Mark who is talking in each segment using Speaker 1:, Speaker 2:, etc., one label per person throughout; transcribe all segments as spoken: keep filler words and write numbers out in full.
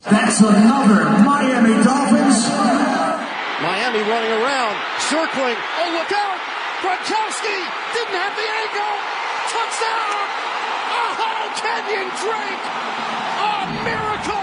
Speaker 1: That's another Miami Dolphins.
Speaker 2: Miami running around, circling. Oh, look out! Gronkowski didn't have the angle. Touchdown! Oh, Kenyon Drake! A miracle!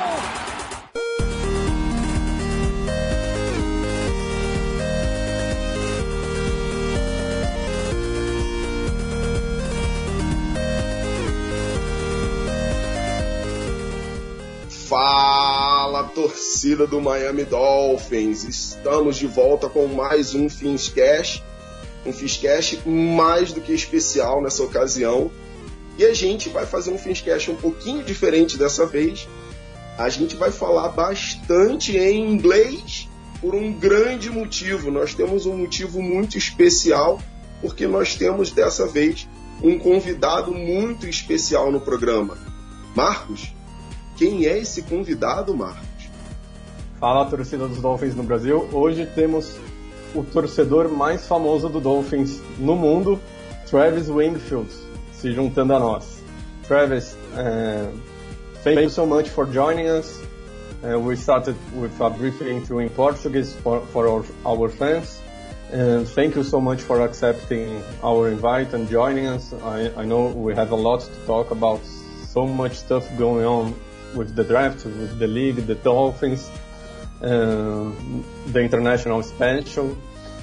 Speaker 3: Fala, torcida do Miami Dolphins! Estamos de volta com mais um Finscast, um Finscast mais do que especial nessa ocasião. E a gente vai fazer um Finscast um pouquinho diferente dessa vez. A gente vai falar bastante em inglês por um grande motivo. Nós temos um motivo muito especial, porque nós temos dessa vez um convidado muito especial no programa. Marcos? Quem é esse convidado, Marcos?
Speaker 4: Fala, torcida dos Dolphins no Brasil. Hoje temos o torcedor mais famoso do Dolphins no mundo, Travis Wingfield, se juntando a nós. Travis, uh, thank you so much for joining us. Uh, we started with a brief intro in Portuguese for, for our, our fans. And thank you so much for accepting our invite and joining us. I, I know we have a lot to talk about, so much stuff going on with the draft, with the league, the Dolphins, uh, the international expansion.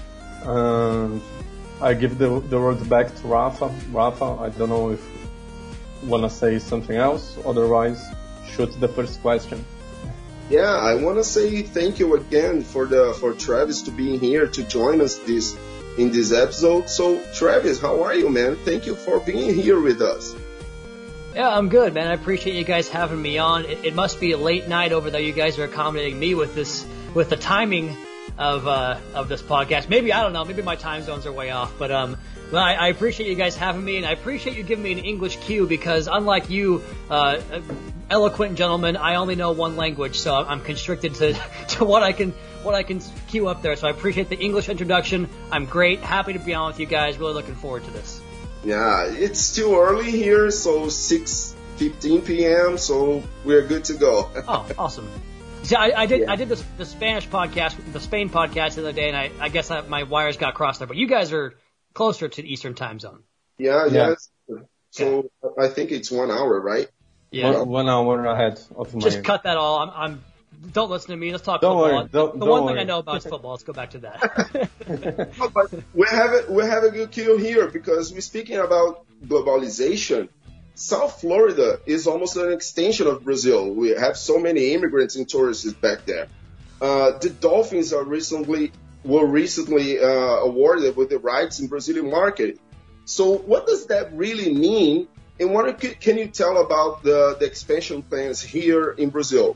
Speaker 4: Uh, I give the, the word back to Rafa. Rafa, I don't know if you want to say something else, otherwise shoot the first question.
Speaker 3: Yeah, I want to say thank you again for the for Travis to being here to join us this in this episode. So Travis, how are you, man? Thank you for being here with us.
Speaker 5: Yeah, I'm good, man. I appreciate you guys having me on. It, it must be a late night over there. You guys are accommodating me with this, with the timing of uh, of this podcast. Maybe, I don't know. Maybe my time zones are way off. But um, well, I, I appreciate you guys having me, and I appreciate you giving me an English cue because, unlike you, uh, eloquent gentlemen, I only know one language, so I'm constricted to, to what I can what I can cue up there. So I appreciate the English introduction. I'm great. Happy to be on with you guys. Really looking forward to this.
Speaker 3: Yeah, it's still early here, so six fifteen p.m., so we're good to go.
Speaker 5: Oh, awesome. See, I, I did
Speaker 3: yeah.
Speaker 5: I did this, the Spanish podcast, the Spain podcast the other day, and I, I guess I, my wires got crossed there. But you guys are closer to the Eastern time zone.
Speaker 3: Yeah,
Speaker 4: yeah.
Speaker 3: yes. So yeah. I think it's one hour, right?
Speaker 5: Yeah.
Speaker 4: One, one hour ahead of my...
Speaker 5: Just cut that all. I'm... I'm Don't listen to me. Let's talk
Speaker 4: don't
Speaker 5: football.
Speaker 4: Worry, don't,
Speaker 5: the
Speaker 4: don't
Speaker 5: one
Speaker 4: worry.
Speaker 5: thing I know about is football. Let's go back to that.
Speaker 3: No, but we have a, we have a good cue here because we're speaking about globalization. South Florida is almost an extension of Brazil. We have so many immigrants and tourists back there. Uh, the Dolphins are recently were recently uh, awarded with the rights in Brazilian market. So what does that really mean? And what can you tell about the, the expansion plans here in Brazil?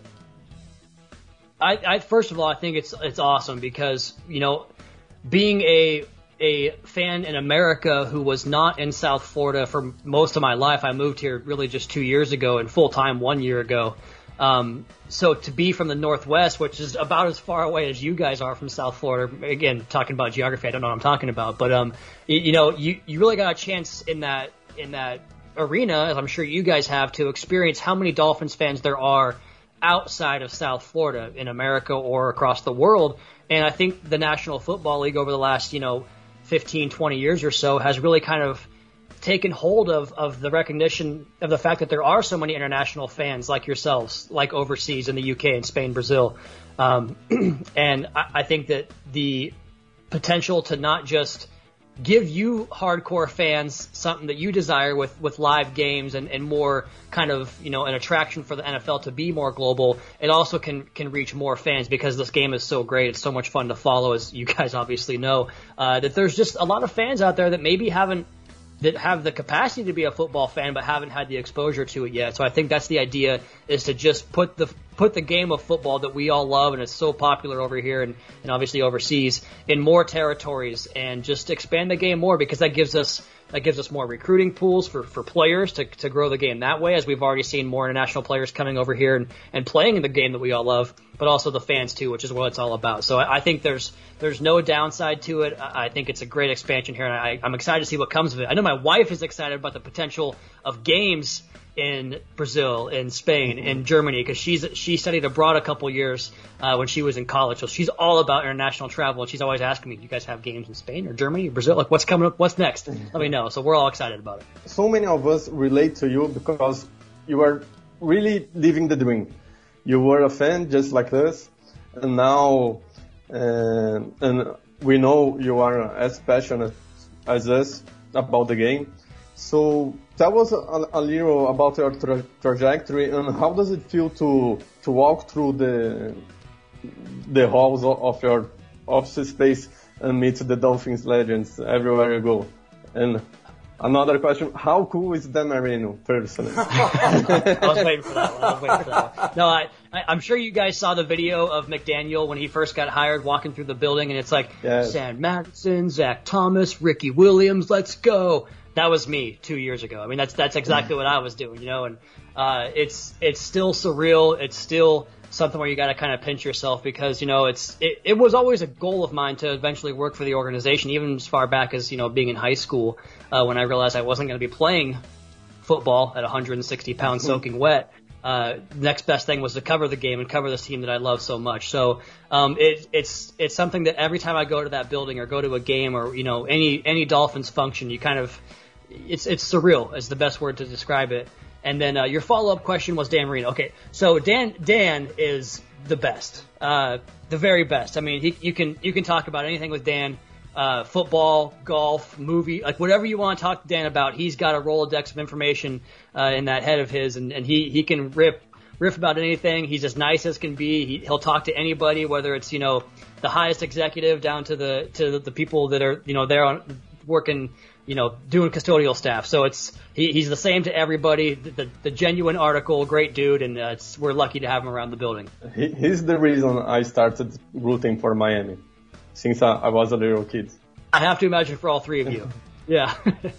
Speaker 5: I, I first of all, I think it's it's awesome because, you know, being a a fan in America who was not in South Florida for most of my life, I moved here really just two years ago and full time one year ago. Um, so to be from the Northwest, which is about as far away as you guys are from South Florida, again, talking about geography, I don't know what I'm talking about, but um, you, you know, you, you really got a chance in that in that arena, as I'm sure you guys have, to experience how many Dolphins fans there are outside of South Florida in America or across the world. And I think the National Football League over the last, you know, fifteen, twenty years or so has really kind of taken hold of, of the recognition of the fact that there are so many international fans like yourselves, like overseas in the U K and Spain, Brazil. Um, and I, I think that the potential to not just give you hardcore fans something that you desire with, with live games and, and more kind of, you know, an attraction for the N F L to be more global. It also can, can reach more fans because this game is so great. It's so much fun to follow, as you guys obviously know, uh, that there's just a lot of fans out there that maybe haven't, that have the capacity to be a football fan but haven't had the exposure to it yet. So I think that's the idea, is to just put the put the game of football that we all love and it's so popular over here and, and obviously overseas in more territories and just expand the game more, because that gives us that gives us more recruiting pools for, for players to, to grow the game that way, as we've already seen more international players coming over here and, and playing in the game that we all love. but also the fans too, which is what it's all about. So I, I think there's there's no downside to it. I, I think it's a great expansion here, and I, I'm excited to see what comes of it. I know my wife is excited about the potential of games in Brazil, in Spain, in Germany, because she's she studied abroad a couple years uh, when she was in college. So she's all about international travel, and she's always asking me, "Do you guys have games in Spain or Germany, or Brazil? Like, what's coming up? What's next?" Let me know. So we're all excited about it.
Speaker 4: So many of us relate to you because you are really living the dream. You were a fan just like us, and now, uh, and we know you are as passionate as us about the game. So tell us a, a little about your tra- trajectory and how does it feel to to walk through the the halls of your office space and meet the Dolphins legends everywhere you go? And another question, how cool is Dan Marino, personally?
Speaker 5: I was waiting for that one. I was waiting for that one. No, I, I, I'm sure you guys saw the video of McDaniel when he first got hired, walking through the building, and it's like, yes. Sam Madison, Zach Thomas, Ricky Williams, let's go. That was me two years ago. I mean, that's that's exactly what I was doing, you know, and uh, it's it's still surreal. It's still something where you got to kind of pinch yourself because, you know, it's it, it was always a goal of mine to eventually work for the organization, even as far back as, you know, being in high school uh, when I realized I wasn't going to be playing football at one hundred sixty pounds soaking wet. Uh, next best thing was to cover the game and cover this team that I love so much. So um, it, it's it's something that every time I go to that building or go to a game or, you know, any any Dolphins function, you kind of it's it's surreal is the best word to describe it. And then uh, your follow-up question was Dan Marino. Okay, so Dan Dan is the best, uh, the very best. I mean, he, you can you can talk about anything with Dan, uh, football, golf, movie, like whatever you want to talk to Dan about. He's got a Rolodex of information uh, in that head of his, and, and he he can rip riff about anything. He's as nice as can be. He, he'll talk to anybody, whether it's, you know, the highest executive down to the to the people that are, you know, there on working, you know, doing custodial staff. So it's he, he's the same to everybody. The, the, the genuine article, great dude, and uh, it's, we're lucky to have him around the building. He,
Speaker 4: he's the reason I started rooting for Miami since I, I was a little kid.
Speaker 5: I have to imagine for all three of you. Yeah.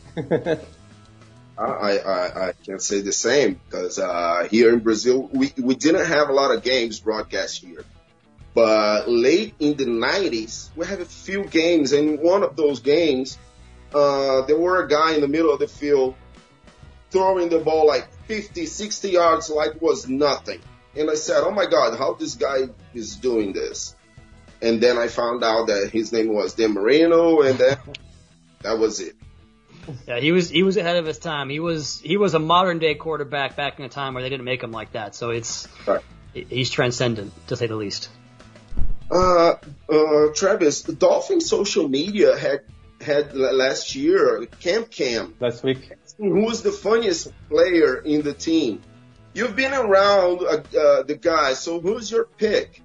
Speaker 3: I, I I can say the same because uh, here in Brazil we we didn't have a lot of games broadcast here. But late in the nineties, we had a few games, and one of those games, uh, there were a guy in the middle of the field throwing the ball like fifty, sixty yards like it was nothing. And I said, oh, my God, how this guy is doing this? And then I found out that his name was Dan Marino, and then that was it.
Speaker 5: Yeah, he was he was ahead of his time. He was he was a modern-day quarterback back in a time where they didn't make him like that. So it's right. He's transcendent, to say the least.
Speaker 3: Uh, uh, Travis, the Dolphins social media had had last year Camp Cam.
Speaker 4: Last week.
Speaker 3: Who was the funniest player in the team? You've been around uh, uh, the guys, so who's your pick?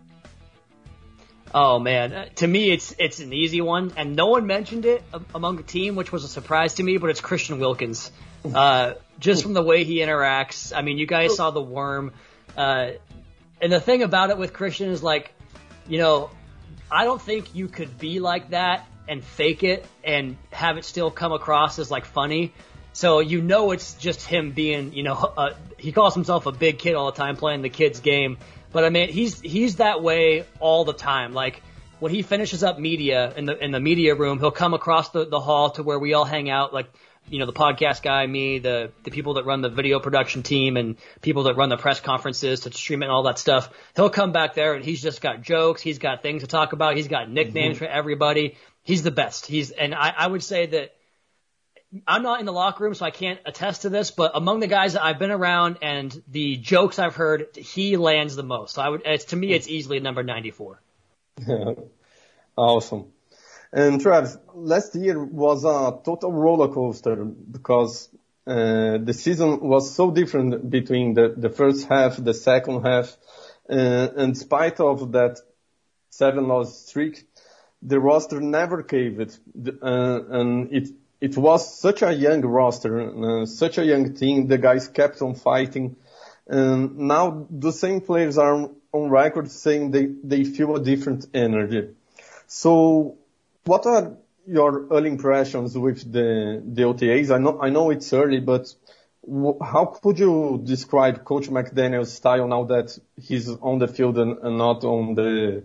Speaker 5: Oh man, uh, to me it's it's an easy one, and no one mentioned it among the team, which was a surprise to me. But it's Christian Wilkins, uh, just from the way he interacts. I mean, you guys saw the worm, uh, and the thing about it with Christian is like, you know, I don't think you could be like that and fake it and have it still come across as like funny. So you know it's just him being, you know, uh, he calls himself a big kid all the time playing the kids game. But I mean, he's he's that way all the time. Like when he finishes up media in the in the media room, he'll come across the, the hall to where we all hang out. Like, you know, the podcast guy, me, the the people that run the video production team, and people that run the press conferences to stream it and all that stuff. He'll come back there and he's just got jokes. He's got things to talk about. He's got nicknames mm-hmm. for everybody. He's the best. He's and I, I would say that. I'm not in the locker room, so I can't attest to this, but among the guys that I've been around and the jokes I've heard, he lands the most. So I would, it's, to me, it's easily number ninety-four.
Speaker 4: Yeah. Awesome. And Travis, last year was a total roller coaster because uh, the season was so different between the, the first half, the second half, uh, in spite of that seven loss streak, the roster never caved, uh, and it. It was such a young roster, uh, such a young team. The guys kept on fighting. And now the same players are on record saying they, they feel a different energy. So what are your early impressions with the, the O T As? I know, I know it's early, but how could you describe Coach McDaniel's style now that he's on the field and, and not on the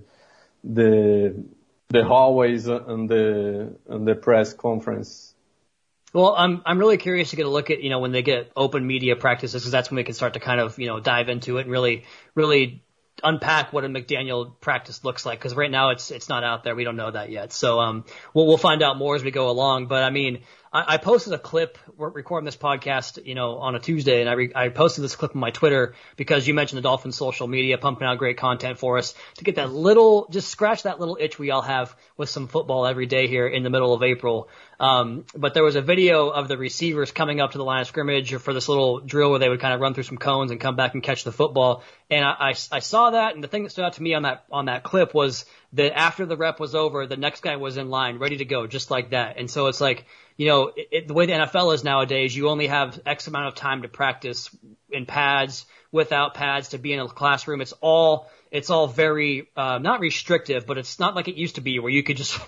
Speaker 4: the the hallways and the and the press conference?
Speaker 5: Well, I'm I'm really curious to get a look at, you know, when they get open media practices, because that's when we can start to kind of, you know, dive into it and really really unpack what a McDaniel practice looks like, because right now it's it's not out there. We don't know that yet. So um we'll we'll find out more as we go along. But I mean, I, I posted a clip. We're recording this podcast, you know, on a Tuesday, and I re, I posted this clip on my Twitter because you mentioned the Dolphins social media pumping out great content for us to get that little, just scratch that little itch we all have with some football every day here in the middle of April. Um, but there was a video of the receivers coming up to the line of scrimmage for this little drill where they would kind of run through some cones and come back and catch the football. And I, I, I saw that, and the thing that stood out to me on that on that clip was that after the rep was over, the next guy was in line, ready to go, just like that. And so it's like, you know, it, it, the way the N F L is nowadays, you only have X amount of time to practice in pads, without pads, to be in a classroom. It's all It's all very, uh, not restrictive, but it's not like it used to be where you could just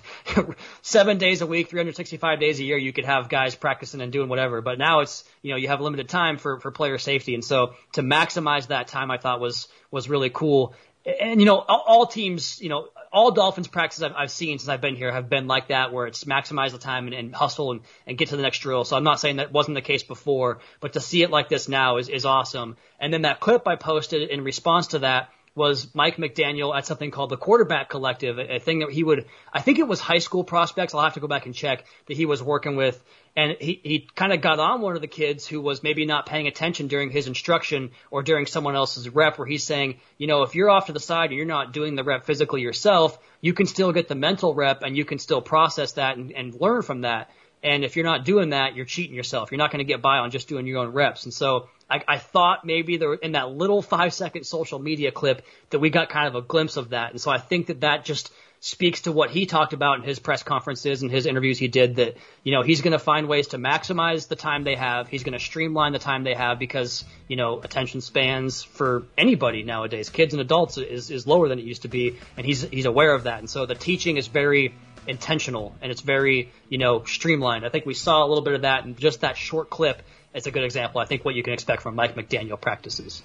Speaker 5: seven days a week, three hundred sixty-five days a year, you could have guys practicing and doing whatever. But now it's, you know, you have limited time for, for player safety. And so to maximize that time, I thought was, was really cool. And, you know, all, all teams, you know, all Dolphins practices I've, I've seen since I've been here have been like that, where it's maximize the time and, and hustle and, and get to the next drill. So I'm not saying that wasn't the case before, but to see it like this now is, is awesome. And then that clip I posted in response to that was Mike McDaniel at something called the Quarterback Collective, a, a thing that he would, I think it was high school prospects, I'll have to go back and check, that he was working with. And he, he kind of got on one of the kids who was maybe not paying attention during his instruction or during someone else's rep, where he's saying, you know, if you're off to the side and you're not doing the rep physically yourself, you can still get the mental rep and you can still process that and, and learn from that. And if you're not doing that, you're cheating yourself. You're not going to get by on just doing your own reps. And so I, I thought maybe there, in that little five-second social media clip that we got kind of a glimpse of that. And so I think that that just speaks to what he talked about in his press conferences and his interviews he did, that, you know, he's going to find ways to maximize the time they have. He's going to streamline the time they have because, you know, attention spans for anybody nowadays, kids and adults, is, is lower than it used to be. And he's, he's aware of that. And so the teaching is very intentional and it's very, you know, streamlined. I think we saw a little bit of that in just that short clip. It's a good example, I think, what you can expect from Mike McDaniel practices.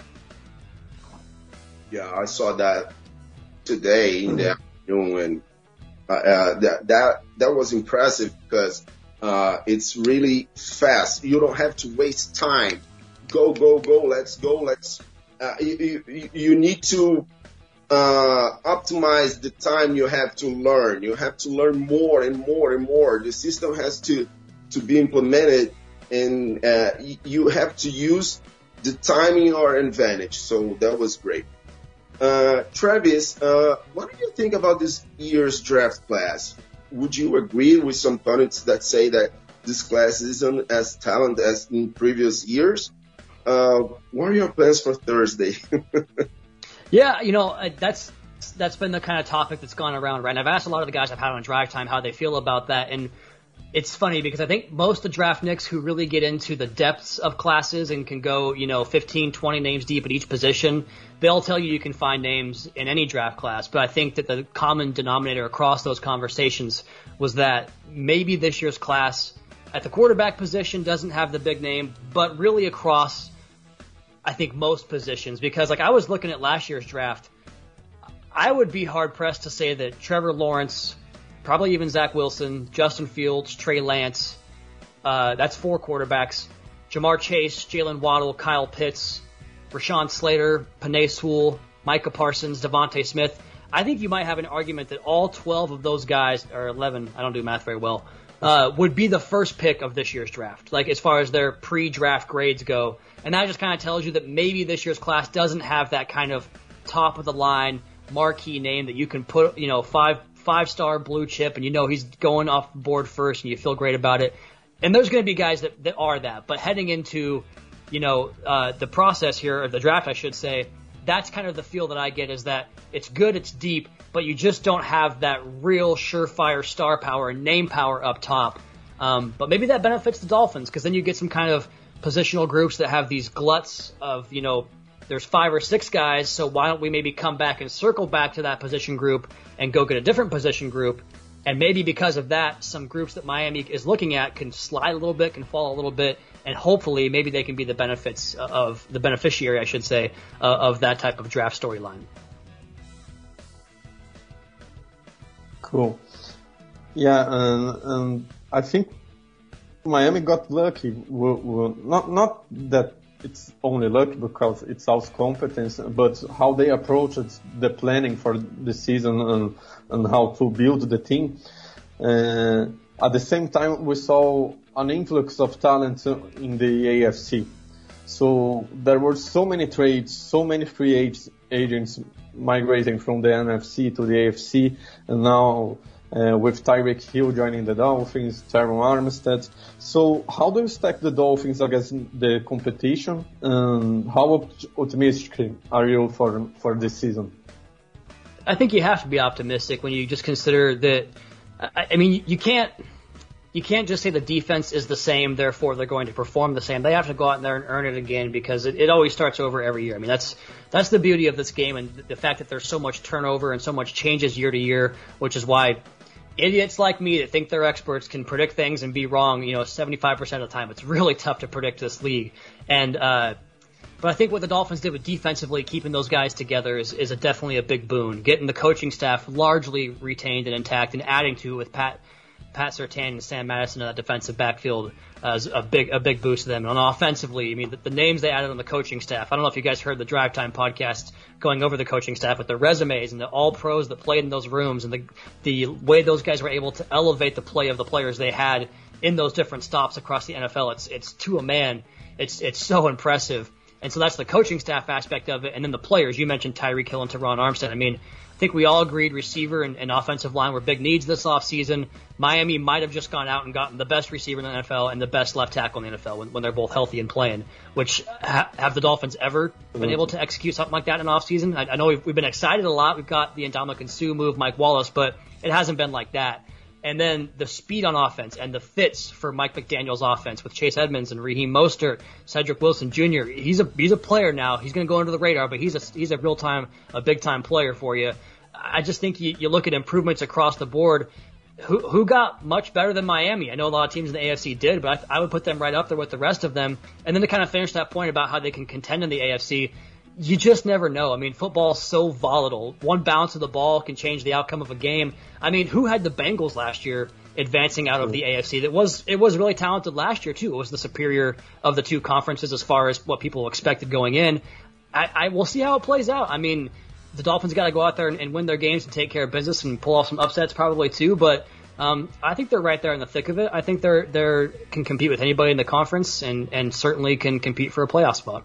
Speaker 3: Yeah, I saw that today in the afternoon, and uh, uh, that that that was impressive because uh, it's really fast. You don't have to waste time. Go, go, go! Let's go! Let's. Uh, you, you, you need to uh, optimize the time you have to learn. You have to learn more and more and more. The system has to to be implemented. And uh, you have to use the time in your advantage. So that was great. Uh, Travis, uh, what do you think about this year's draft class? Would you agree with some pundits that say that this class isn't as talented as in previous years? Uh, what are your plans for Thursday?
Speaker 5: Yeah, you know, that's that's been the kind of topic that's gone around, right? And I've asked a lot of the guys I've had on Drive Time how they feel about that. And it's funny because I think most of the draftniks who really get into the depths of classes and can go, you know, fifteen, twenty names deep at each position, they'll tell you you can find names in any draft class. But I think that the common denominator across those conversations was that maybe this year's class at the quarterback position doesn't have the big name, but really across, I think, most positions. Because, like, I was looking at last year's draft, I would be hard-pressed to say that Trevor Lawrence, probably even Zach Wilson, Justin Fields, Trey Lance, uh, that's four quarterbacks, Jamar Chase, Jalen Waddle, Kyle Pitts, Rashawn Slater, Penei Sewell, Micah Parsons, Devontae Smith. I think you might have an argument that all twelve of those guys, or eleven, I don't do math very well, uh, would be the first pick of this year's draft, like as far as their pre-draft grades go. And that just kind of tells you that maybe this year's class doesn't have that kind of top-of-the-line marquee name that you can put, you know, five five-star blue chip, and you know he's going off the board first, and you feel great about it. And there's going to be guys that, that are that. But heading into, you know, uh, the process here, or the draft, I should say, that's kind of the feel that I get, is that it's good, it's deep, but you just don't have that real surefire star power and name power up top. Um, but maybe that benefits the Dolphins, because then you get some kind of positional groups that have these gluts of, you know, there's five or six guys, so why don't we maybe come back and circle back to that position group and go get a different position group? And maybe because of that, some groups that Miami is looking at can slide a little bit, can fall a little bit, and hopefully maybe they can be the benefits of the beneficiary, I should say, uh, of that type of draft storyline.
Speaker 4: Cool. Yeah, and, and I think Miami got lucky. We'll, we'll, not not that it's only luck because it's also competence, but how they approached the planning for the season and, and how to build the team. Uh, at the same time, we saw an influx of talent in the A F C. So there were so many trades, so many free agents migrating from the N F C to the A F C, and now uh, with Tyreek Hill joining the Dolphins, Teron Armstead. So how do you stack the Dolphins against the competition, and how optimistic are you for for this season?
Speaker 5: I think you have to be optimistic when you just consider that. I, I mean, you can't. You can't just say the defense is the same, therefore they're going to perform the same. They have to go out there and earn it again because it, it always starts over every year. I mean, that's that's the beauty of this game and the fact that there's so much turnover and so much changes year to year, which is why idiots like me that think they're experts can predict things and be wrong, you know, seventy-five percent of the time. It's really tough to predict this league. And uh, but I think what the Dolphins did with defensively, keeping those guys together is, is a definitely a big boon. Getting the coaching staff largely retained and intact and adding to it with Pat Pat Surtain and Sam Madison in that defensive backfield uh, is a big a big boost to them. And offensively, I mean, the, the names they added on the coaching staff. I don't know if you guys heard the Drive Time podcast going over the coaching staff with their resumes and the all pros that played in those rooms and the the way those guys were able to elevate the play of the players they had in those different stops across the N F L. It's it's to a man. It's it's so impressive. And so that's the coaching staff aspect of it. And then the players, you mentioned Tyreek Hill and Teron Armstead. I mean, I think we all agreed receiver and, and offensive line were big needs this offseason. Miami might have just gone out and gotten the best receiver in the N F L and the best left tackle in the N F L when, when they're both healthy and playing, which ha- have the Dolphins ever been able to execute something like that in offseason? I, I know we've, we've been excited a lot. We've got the Ndamukong Suh move, Mike Wallace, but it hasn't been like that. And then the speed on offense and the fits for Mike McDaniel's offense with Chase Edmonds and Raheem Mostert, Cedric Wilson Junior He's a he's a player now. He's going to go under the radar, but he's a he's a real time a big time player for you. I just think you, you look at improvements across the board. Who who got much better than Miami? I know a lot of teams in the A F C did, but I, I would put them right up there with the rest of them. And then to kind of finish that point about how they can contend in the A F C. You just never know. I mean, football's so volatile. One bounce of the ball can change the outcome of a game. I mean, who had the Bengals last year advancing out of the A F C? That was it was really talented last year too. It was the superior of the two conferences as far as what people expected going in. I, I we'll see how it plays out. I mean, the Dolphins got to go out there and, and win their games and take care of business and pull off some upsets probably too. But um, I think they're right there in the thick of it. I think they're they're can compete with anybody in the conference and and certainly can compete for a playoff spot.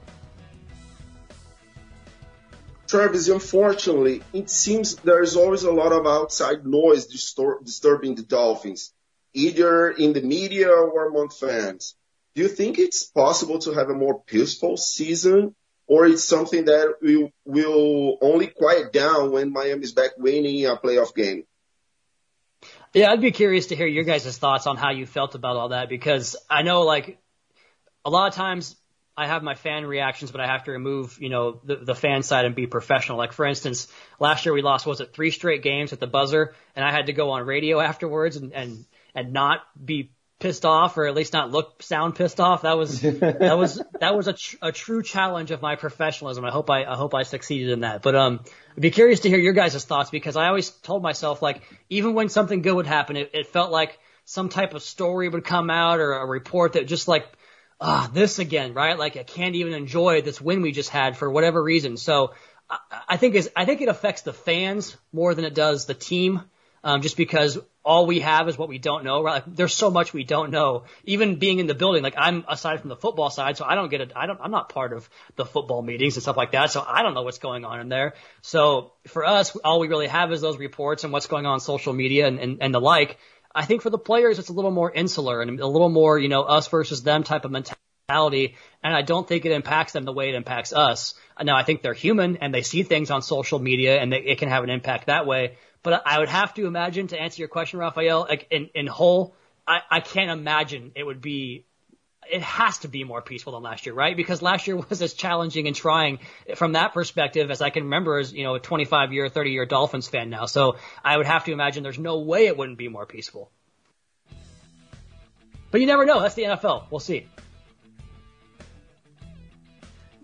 Speaker 3: Travis, unfortunately, it seems there's always a lot of outside noise distor- disturbing the Dolphins, either in the media or among fans. Do you think it's possible to have a more peaceful season, or it's something that will, will only quiet down when Miami's back winning a playoff game?
Speaker 5: Yeah, I'd be curious to hear your guys' thoughts on how you felt about all that, because I know, like, a lot of times I have my fan reactions, but I have to remove, you know, the, the fan side and be professional. Like, for instance, last year we lost, was it three straight games at the buzzer, and I had to go on radio afterwards and, and, and not be pissed off, or at least not look, sound pissed off. That was, that was, that was a, tr- a true challenge of my professionalism. I hope I, I hope I succeeded in that. But, um, I'd be curious to hear your guys' thoughts, because I always told myself, like, even when something good would happen, it, it felt like some type of story would come out or a report that just like, ah, this again, right? Like, I can't even enjoy this win we just had for whatever reason. So I, I think is, I think it affects the fans more than it does the team. Um, just because all we have is what we don't know, right? Like, there's so much we don't know. Even being in the building, like, I'm aside from the football side, so I don't get it. I don't, I'm not part of the football meetings and stuff like that. So I don't know what's going on in there. So for us, all we really have is those reports and what's going on on social media and, and, and the like. I think for the players, it's a little more insular and a little more, you know, us versus them type of mentality. And I don't think it impacts them the way it impacts us. Now, I think they're human and they see things on social media and they, it can have an impact that way. But I would have to imagine, to answer your question, Raphael, like in, in whole, I, I can't imagine it would be, it has to be more peaceful than last year, right? Because last year was as challenging and trying from that perspective as I can remember as, you know, a twenty-five year, thirty year Dolphins fan now. So I would have to imagine there's no way it wouldn't be more peaceful. But you never know. That's the N F L. We'll see.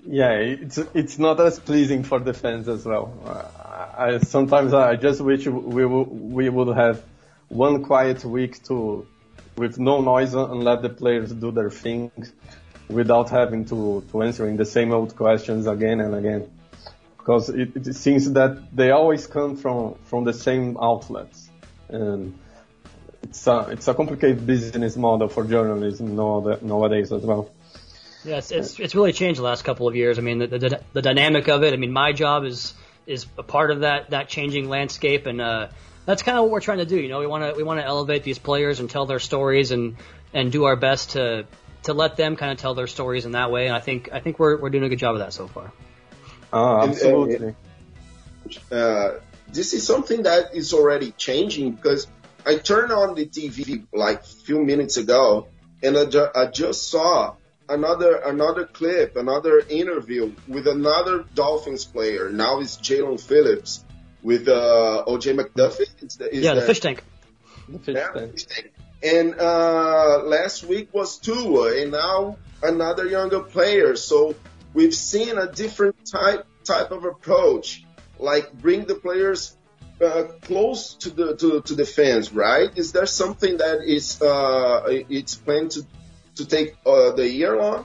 Speaker 4: Yeah, it's it's not as pleasing for the fans as well. Uh, I, sometimes I just wish we w- we would have one quiet week to, with no noise, and let the players do their thing without having to, to answering the same old questions again and again. Because it, it seems that they always come from, from the same outlets. And it's a, it's a complicated business model for journalism nowadays as well.
Speaker 5: Yes, it's it's really changed the last couple of years. I mean, the, the the dynamic of it. I mean, my job is is a part of that that changing landscape, and uh, that's kind of what we're trying to do. You know, we want to we want to elevate these players and tell their stories, and and do our best to to let them kind of tell their stories in that way. And I think I think we're we're doing a good job of that so far.
Speaker 4: Oh, absolutely.
Speaker 3: Uh, this is something that is already changing, because I turned on the T V like a few minutes ago, and I, ju- I just saw another another clip, another interview with another Dolphins player. Now it's Jalen Phillips with uh, O J McDuffie. Is the, is
Speaker 5: yeah, the
Speaker 3: that,
Speaker 5: fish tank.
Speaker 4: The fish
Speaker 3: yeah,
Speaker 4: tank.
Speaker 3: fish tank. And uh, last week was Tua, and now another younger player. So we've seen a different type type of approach, like bring the players uh, close to the to, to the fans, right? Is there something that is uh, it's planned to to take uh, the year long?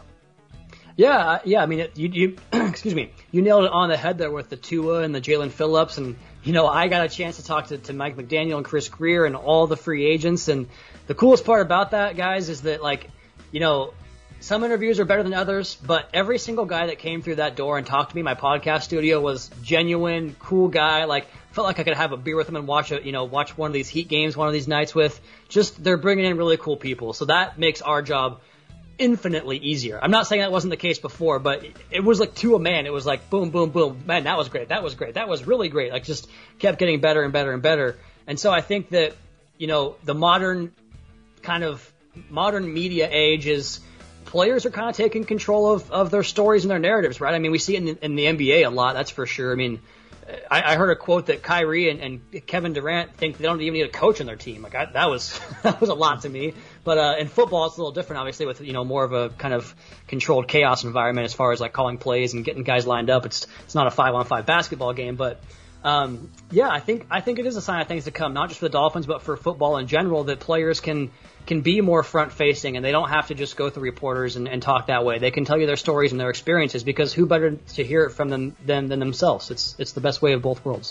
Speaker 5: Yeah, yeah. I mean, it, you, you excuse me, you nailed it on the head there with the Tua and the Jalen Phillips, and you know, I got a chance to talk to, to Mike McDaniel and Chris Greer and all the free agents, and the coolest part about that, guys, is that like, you know, some interviews are better than others, but every single guy that came through that door and talked to me in my podcast studio was genuine, cool guy. Like, felt like I could have a beer with him and watch a, you know, watch one of these Heat games one of these nights with. Just, they're bringing in really cool people. So that makes our job infinitely easier. I'm not saying that wasn't the case before, but it was like to a man. It was like boom, boom, boom. Man, that was great. That was great. That was really great. Like, just kept getting better and better and better. And so I think that, you know, the modern kind of modern media age is, players are kind of taking control of, of their stories and their narratives, right? I mean, we see it in the, in the N B A a lot, that's for sure. I mean, I, I heard a quote that Kyrie and, and Kevin Durant think they don't even need a coach on their team. Like, I, that was that was a lot to me. But uh, in football, it's a little different, obviously, with, you know, more of a kind of controlled chaos environment as far as like calling plays and getting guys lined up. It's it's not a five on five basketball game, but um, yeah, I think I think it is a sign of things to come, not just for the Dolphins, but for football in general, that players can. can be more front-facing, and they don't have to just go through reporters and, and talk that way. They can tell you their stories and their experiences, because who better to hear it from them than, than themselves? It's it's the best way of both worlds.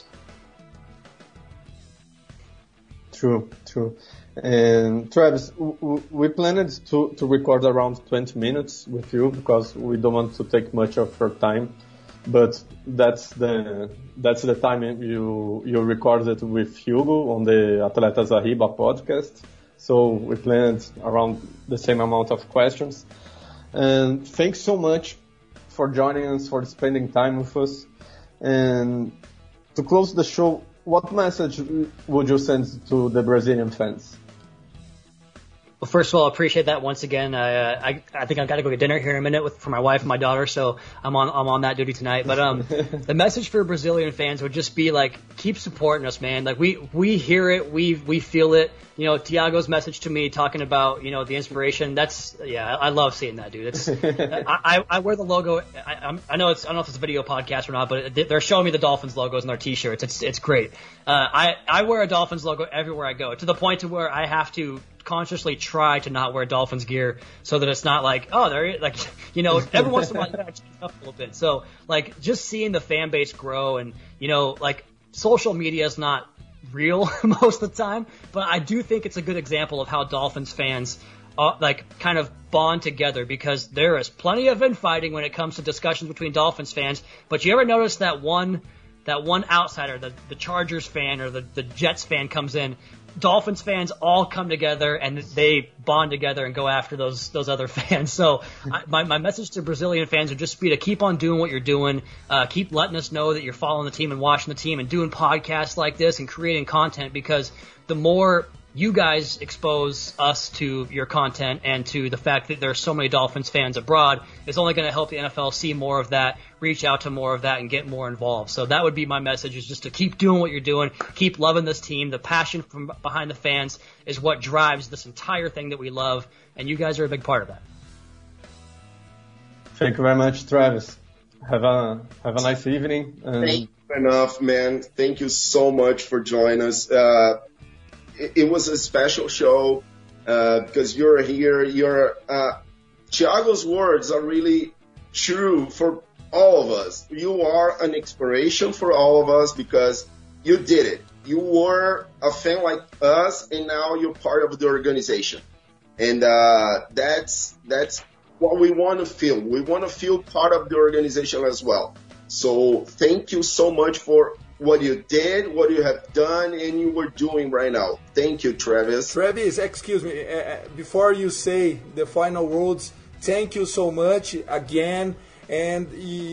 Speaker 4: True, true. And Travis, w- we planned to, to record around twenty minutes with you, because we don't want to take much of your time. But that's the that's the time you you recorded with Hugo on the Atletas da Riba podcast. So we planned around the same amount of questions. And thanks so much for joining us, for spending time with us. And to close the show, what message would you send to the Brazilian fans?
Speaker 5: Well, first of all, I appreciate that once again. I, uh, I I think I've got to go get dinner here in a minute with for my wife and my daughter, so I'm on I'm on that duty tonight. But um, the message for Brazilian fans would just be like, keep supporting us, man. Like we we hear it, we we feel it. You know, Thiago's message to me talking about, you know, the inspiration. That's yeah, I, I love seeing that, dude. It's I, I I wear the logo. I I'm, I know it's I don't know if it's a video podcast or not, but they're showing me the Dolphins logos in their T-shirts. It's it's great. Uh, I I wear a Dolphins logo everywhere I go, to the point to where I have to consciously try to not wear Dolphins gear, so that it's not like, oh, they're like, you know, every once in a while you gotta change up a little bit. So like, just seeing the fan base grow, and you know, like, social media is not real most of the time, but I do think it's a good example of how Dolphins fans uh, like kind of bond together, because there is plenty of infighting when it comes to discussions between Dolphins fans. But you ever notice that one that one outsider, the the Chargers fan or the the Jets fan comes in, Dolphins fans all come together and they bond together and go after those those other fans. So I, my my message to Brazilian fans would just be to keep on doing what you're doing. Uh, keep letting us know that you're following the team and watching the team and doing podcasts like this and creating content, because the more you guys expose us to your content and to the fact that there are so many Dolphins fans abroad, it's only going to help the N F L see more of that, reach out to more of that, and get more involved. So that would be my message, is just to keep doing what you're doing, keep loving this team. The passion from behind the fans is what drives this entire thing that we love, and you guys are a big part of that.
Speaker 4: Thank you very much, Travis. Have a have a nice evening. And...
Speaker 3: Thank you enough, man. Thank you so much for joining us. Uh, it, it was a special show uh, because you're here. You're uh, Thiago's words are really true for all of us. You are an inspiration for all of us because you did it. You were a fan like us, and now you're part of the organization. And uh, that's that's what we want to feel. We want to feel part of the organization as well. So thank you so much for what you did, what you have done, and you were doing right now. Thank you, Travis.
Speaker 6: Travis, excuse me. Uh, before you say the final words, thank you so much again. And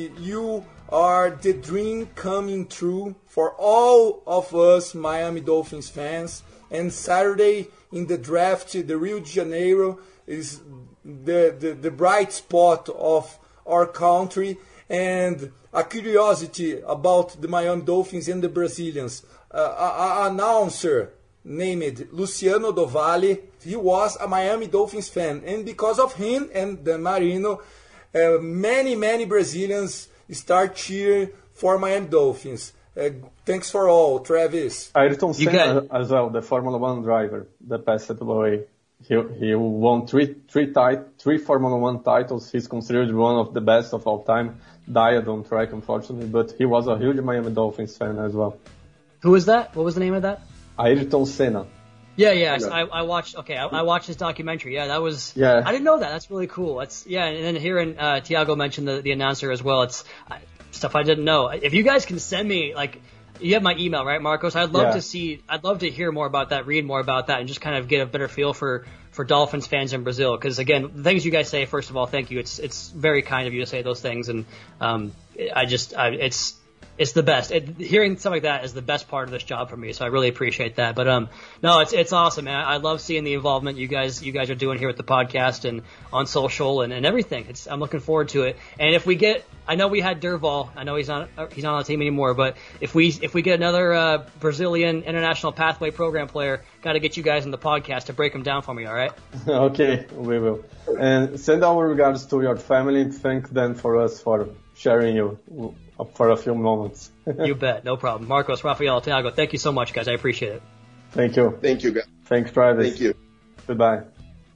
Speaker 6: you are the dream coming true for all of us Miami Dolphins fans. And Saturday in the draft, the Rio de Janeiro is the, the, the bright spot of our country. And a curiosity about the Miami Dolphins and the Brazilians. Uh, an announcer named Luciano do Vale, he was a Miami Dolphins fan. And because of him and Dan Marino, uh, many, many Brazilians start cheering for Miami Dolphins. Uh, thanks for all, Travis.
Speaker 4: Ayrton Senna as well, the Formula One driver that passed away. He he won three three tit- three Formula One titles. He's considered one of the best of all time. Died on track, unfortunately, but he was a huge Miami Dolphins fan as well.
Speaker 5: Who is that? What was the name of that?
Speaker 4: Ayrton Senna.
Speaker 5: Yeah, yeah. I, I watched. Okay, I, I watched his documentary. Yeah, that was.
Speaker 4: Yeah.
Speaker 5: I didn't know that. That's really cool. That's yeah. And then hearing uh, Thiago mention the, the announcer as well. It's uh, stuff I didn't know. If you guys can send me like. You have my email, right, Marcos? I'd love
Speaker 4: yeah.
Speaker 5: to see, I'd love to hear more about that, read more about that, and just kind of get a better feel for, for Dolphins fans in Brazil. Because again, the things you guys say, first of all, thank you. It's it's very kind of you to say those things, and um, I just, I, it's it's the best. It, hearing stuff like that is the best part of this job for me, so I really appreciate that. But um, no, it's it's awesome, man. I love seeing the involvement you guys you guys are doing here with the podcast and on social and, and everything. It's I'm looking forward to it. And if we get, I know we had Durval. I know he's not he's not on the team anymore. But if we if we get another uh, Brazilian international pathway program player, got to get you guys on the podcast to break them down for me. All right?
Speaker 4: Okay, we will. And send our regards to your family. Thank them for us for sharing you for a few moments.
Speaker 5: You bet, no problem. Marcos, Rafael, Thiago, thank you so much, guys. I appreciate it.
Speaker 4: Thank you.
Speaker 3: Thank you, guys.
Speaker 4: Thanks, Travis.
Speaker 3: Thank you.
Speaker 4: Goodbye.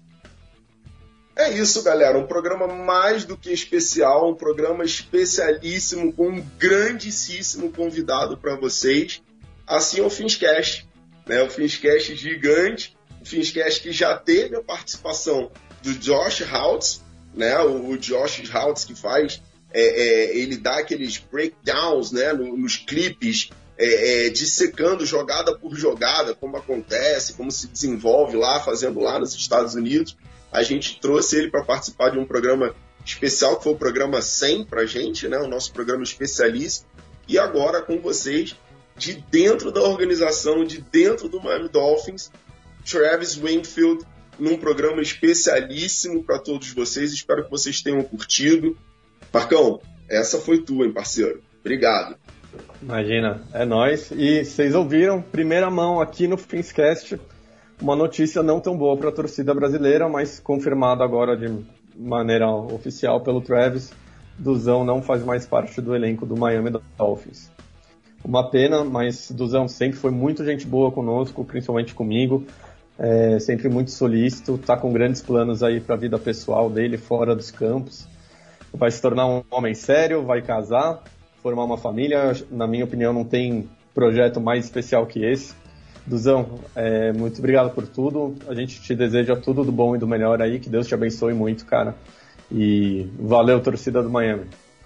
Speaker 3: É isso, galera. Um programa mais do que especial, um programa especialíssimo com um grandíssimo convidado para vocês. Assim é o Finscast, né? O Finscast gigante, o Finscast que já teve a participação do Josh Houts, né? O, o Josh Houts que faz, é, é, ele dá aqueles breakdowns, né? No, nos clipes, é, é, dissecando jogada por jogada, como acontece, como se desenvolve lá, fazendo lá nos Estados Unidos. A gente trouxe ele para participar de um programa especial, que foi o programa cem para a gente, né? O nosso programa especialíssimo. E agora com vocês, de dentro da organização, de dentro do Miami Dolphins, Travis Wingfield, num programa especialíssimo para todos vocês. Espero que vocês tenham curtido. Marcão, essa foi tua, hein, parceiro? Obrigado.
Speaker 4: Imagina, é nóis. E vocês ouviram, primeira mão aqui no Finscast, uma notícia não tão boa para a torcida brasileira, mas confirmada agora de maneira oficial pelo Travis. Duzão não faz mais parte do elenco do Miami Dolphins. Uma pena, mas Duzão sempre foi muito gente boa conosco, principalmente comigo. É, sempre muito solícito, está com grandes planos aí para a vida pessoal dele, fora dos campos. Vai se tornar um homem sério, vai casar, formar uma família. Na minha opinião, não tem projeto mais especial que esse. Duzão, é, muito obrigado por tudo. A gente te deseja tudo do bom e do melhor aí. Que Deus te abençoe muito, cara. E valeu, torcida do Miami.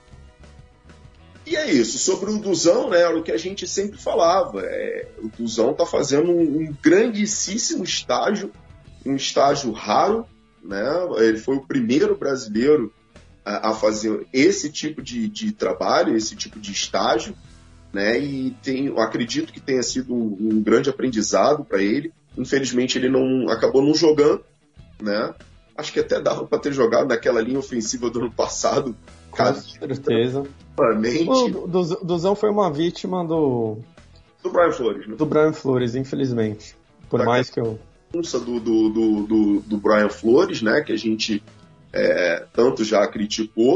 Speaker 3: E é isso. Sobre o Duzão, né, era o que a gente sempre falava. É, o Duzão está fazendo um, um grandíssimo estágio, um estágio raro, né? Ele foi o primeiro brasileiro a, a fazer esse tipo de, de trabalho, esse tipo de estágio. Né, e tem, eu acredito que tenha sido um, um grande aprendizado para ele. Infelizmente ele não acabou não jogando, né? Acho que até dava para ter jogado naquela linha ofensiva do ano passado.
Speaker 4: Com certeza. O Duzão foi uma vítima do
Speaker 3: do Brian Flores, né?
Speaker 4: Do Brian Flores, infelizmente. Por da mais que eu
Speaker 3: do, do, do, do, do Brian Flores, né? Que a gente é, tanto já criticou.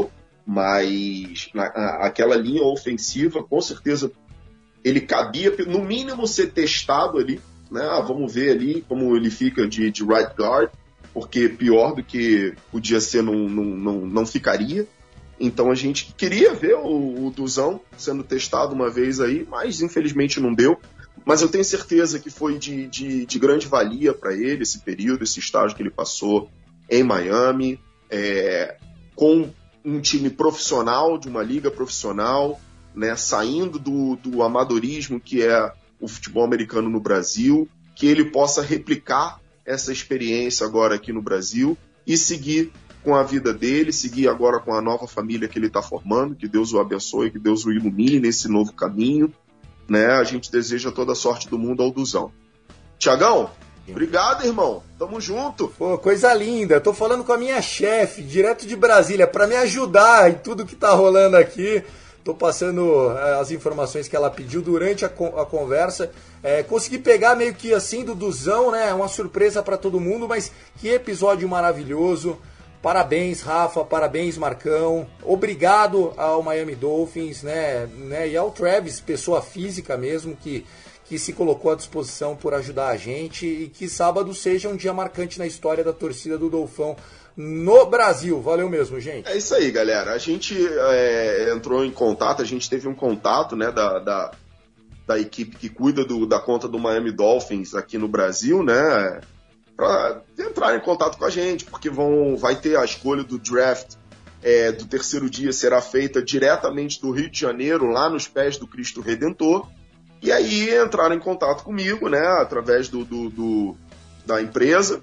Speaker 3: mas na, a, aquela linha ofensiva, com certeza, ele cabia, no mínimo, ser testado ali, né? Ah, vamos ver ali como ele fica de, de right guard, porque pior do que podia ser não, não, não, não ficaria. Então a gente queria ver o, o Duzão sendo testado uma vez aí, mas infelizmente não deu. Mas eu tenho certeza que foi de, de, de grande valia para ele esse período, esse estágio que ele passou em Miami, é, com um time profissional, de uma liga profissional, né, saindo do, do amadorismo que é o futebol americano no Brasil, que ele possa replicar essa experiência agora aqui no Brasil e seguir com a vida dele, seguir agora com a nova família que ele está formando, que Deus o abençoe, que Deus o ilumine nesse novo caminho, né? A gente deseja toda a sorte do mundo ao Duzão. Tiagão, obrigado, irmão. Tamo junto.
Speaker 6: Pô, coisa linda. Tô falando com a minha chefe, direto de Brasília, para me ajudar em tudo que tá rolando aqui. Tô passando é, as informações que ela pediu durante a, a conversa. É, consegui pegar meio que assim do Duzão, né? Uma surpresa para todo mundo, mas que episódio maravilhoso. Parabéns, Rafa, parabéns, Marcão. Obrigado ao Miami Dolphins, né, né, e ao Travis, pessoa física mesmo, que, que se colocou à disposição por ajudar a gente, e que sábado seja um dia marcante na história da torcida do Dolfão no Brasil. Valeu mesmo, gente.
Speaker 3: É isso aí, galera. A gente é, entrou em contato, a gente teve um contato, né, da, da, da equipe que cuida do, da conta do Miami Dolphins aqui no Brasil, né, para entrar em contato com a gente, porque vão, vai ter a escolha do draft é, do terceiro dia, será feita diretamente do Rio de Janeiro, lá nos pés do Cristo Redentor, e aí entraram em contato comigo, né, através do, do, do da empresa,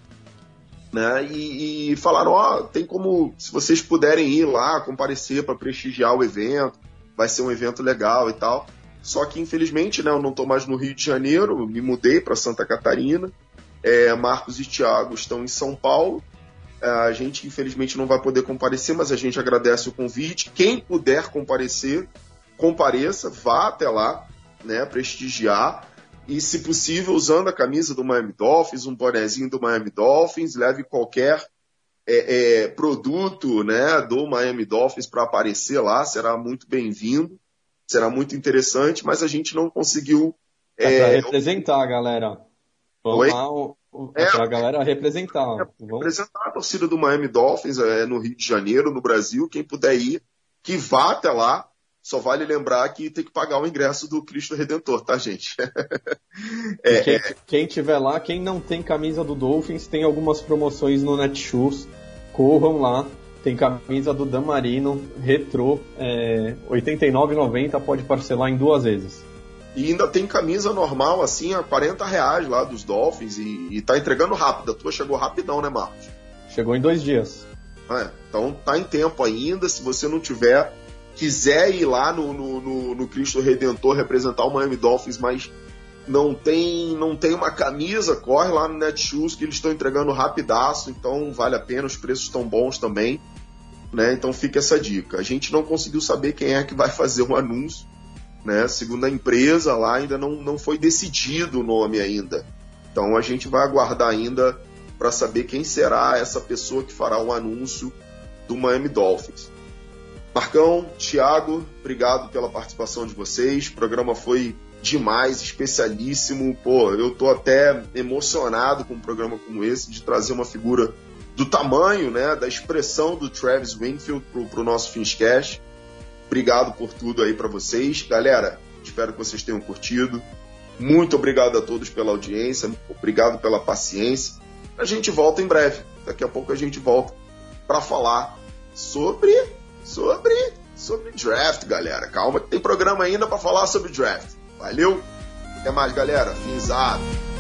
Speaker 3: né, e, e falaram, ó, oh, tem como, se vocês puderem ir lá, comparecer para prestigiar o evento, vai ser um evento legal e tal. Só que, infelizmente, né, eu não estou mais no Rio de Janeiro, me mudei para Santa Catarina. É, Marcos e Thiago estão em São Paulo. É, a gente, infelizmente, não vai poder comparecer, mas a gente agradece o convite. Quem puder comparecer, compareça, vá até lá, né, prestigiar. E, se possível, usando a camisa do Miami Dolphins, um bonezinho do Miami Dolphins, leve qualquer é, é, produto, né, do Miami Dolphins para aparecer lá, será muito bem-vindo, será muito interessante, mas a gente não conseguiu...
Speaker 4: É, é para representar, galera. Vamos
Speaker 3: Oi?
Speaker 4: lá, o, o, é, para a galera representar.
Speaker 3: É, representar a torcida do Miami Dolphins é, no Rio de Janeiro, no Brasil. Quem puder ir, que vá até lá. Só vale lembrar que tem que pagar o ingresso do Cristo Redentor, tá, gente? é,
Speaker 4: quem,
Speaker 3: é...
Speaker 4: quem tiver lá, quem não tem camisa do Dolphins, tem algumas promoções no Netshoes. Corram lá. Tem camisa do Dan Marino, retrô, é, oitenta e nove reais e noventa centavos, pode parcelar em duas vezes.
Speaker 3: E ainda tem camisa normal, assim, a quarenta reais lá dos Dolphins, e, e tá entregando rápido. A tua chegou rapidão, né, Marcos?
Speaker 4: Chegou em dois dias.
Speaker 3: É, então tá em tempo ainda. Se você não tiver, quiser ir lá no, no, no, no Cristo Redentor representar o Miami Dolphins, mas não tem, não tem uma camisa, corre lá no Netshoes que eles estão entregando rapidaço, então vale a pena, os preços estão bons também, né? Então fica essa dica. A gente não conseguiu saber quem é que vai fazer o anúncio, né? Segundo a empresa lá, ainda não, não foi decidido o nome ainda. Então a gente vai aguardar ainda para saber quem será essa pessoa que fará o anúncio do Miami Dolphins. Marcão, Thiago, obrigado pela participação de vocês. O programa foi demais, especialíssimo. Pô, eu tô até emocionado com um programa como esse, de trazer uma figura do tamanho, né, da expressão do Travis Wingfield pro, pro nosso Finscast. Obrigado por tudo aí para vocês. Galera, espero que vocês tenham curtido. Muito obrigado a todos pela audiência, obrigado pela paciência. A gente volta em breve. Daqui a pouco a gente volta para falar sobre, sobre, sobre draft, galera. Calma que tem programa ainda para falar sobre draft. Valeu? Até mais, galera. Finzado.